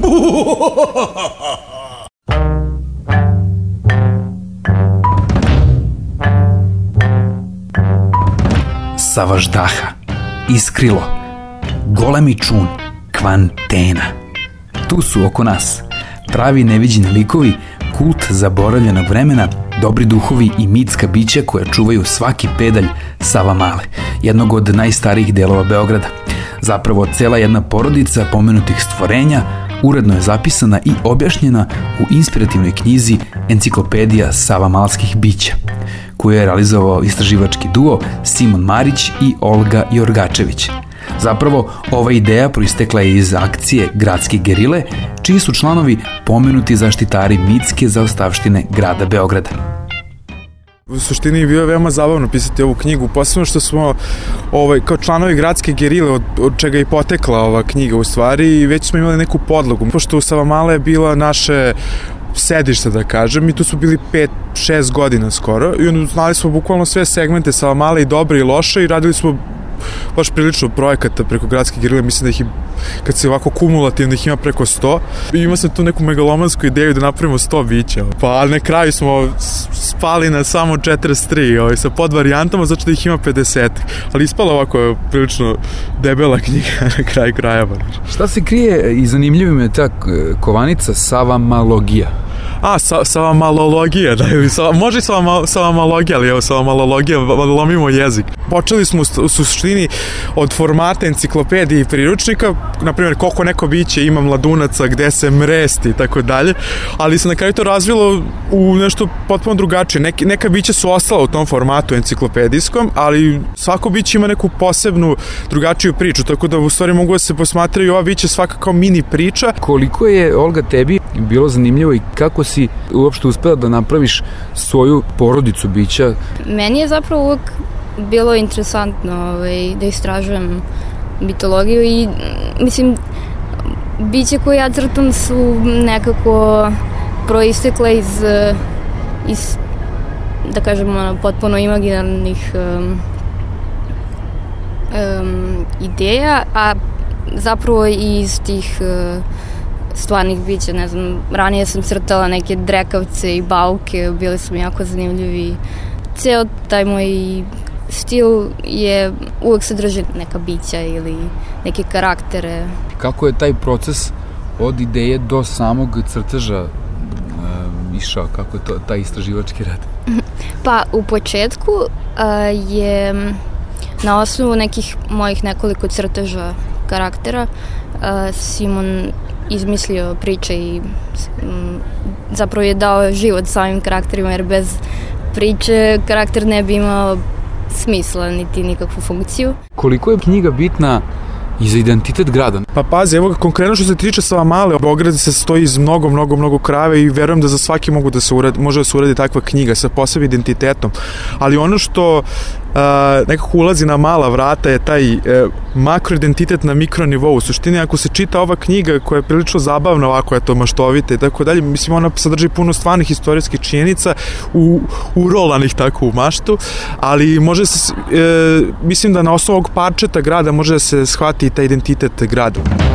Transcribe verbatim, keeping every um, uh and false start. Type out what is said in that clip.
Savaždaha, Iskrilo, Golemi čun, Kvantena. Tu su oko nas pravi neviđeni likovi, kult zaboravljenog vremena, dobri duhovi i mitska bića koja čuvaju svaki pedalj Savamale, jednog od najstarijih delova Beograda. Zapravo cela jedna porodica pomenutih stvorenja uredno je zapisana i objašnjena u inspirativnoj knjizi Enciklopedija savamalskih bića, koju je realizovao istraživački duo Simon Marić i Olga Jorgačević. Zapravo, ova ideja proistekla je iz akcije Gradske gerile, čiji su članovi pomenuti zaštitari mitske zaostavštine grada Beograda. U suštini je bilo veoma zabavno pisati ovu knjigu, posebno što smo ovaj, kao članovi Gradske gerile, od, od čega je potekla ova knjiga u stvari, i već smo imali neku podlogu. Pošto u Savamale je bila naše sedište, da kažem, i tu smo bili pet šest godina skoro, i onda znali smo bukvalno sve segmente Savamale, i dobre i loše, i radili smo baš prilično projekata preko Gradske gerile. Mislim da ih, kad se ovako kumulativno, ih ima preko sto. I imao sam tu neku megalomansku ideju da napravimo sto bića. Pa, ali na kraju smo spali na samo četrdeset tri, ovaj, sa podvarijantama, znači da ih ima pedeset. Ali ispala ovako prilično debela knjiga na kraju krajeva. Šta se krije, i zanimljiva mi je ta kovanica Savamalogija? A, sa, savamalologija, da, ili sa, može savama, savamalogija, ali evo savamalologija, lomimo jezik. Počeli smo u suštini od formata enciklopedije i priručnika, na primjer koliko neko biće ima mladunaca, gde se mresti i tako dalje, ali se na kraju to razvilo u nešto potpuno drugačije. Nek, neka bića su ostala u tom formatu enciklopedijskom, ali svako biće ima neku posebnu drugačiju priču, tako da u stvari mogu da se posmatraju ova bića svaka kao mini priča. Koliko je, Olga, tebi bilo zanimljivo i kako si uopšte uspela da napraviš svoju porodicu bića? Meni je zapravo uvek bilo interesantno ovaj, da istražujem mitologiju i mislim biće koje ja crtam su nekako proistekle iz, iz da kažemo potpuno imaginarnih um, um, ideja, a zapravo i iz tih uh, stvarnih bića, ne znam, ranije sam crtala neke drekavce i bauke, bili su mi jako zanimljivi. Ceo taj moj stil je, uvek sadrži neka bića ili neke karaktere. Kako je taj proces od ideje do samog crteža e, išao? Kako je to, taj istraživački rad? Pa, u početku a, je na osnovu nekih mojih nekoliko crteža karaktera a, Simon izmislio priče i m, zapravo je dao život samim karakterima, jer bez priče karakter ne bi imao smisla niti nikakvu funkciju. Koliko je knjiga bitna i za identitet grada? Pa pazi, evo ga, konkretno što se tiče Savamale, Beograd se stoji iz mnogo, mnogo, mnogo krajeva i verujem da za svaki mogu da se uradi, može da se uradi takva knjiga sa posebnim identitetom. Ali ono što Uh, nekako ulazi na mala vrata je taj uh, makroidentitet na mikronivou. U suštini, ako se čita ova knjiga koja je prilično zabavna, ovako je to maštovita i tako dalje, mislim ona sadrži puno stvarnih istorijskih činjenica u, urolanih tako u maštu, ali može se, uh, mislim da na osnovu ovog parčeta grada može da se shvati i taj identitet grada.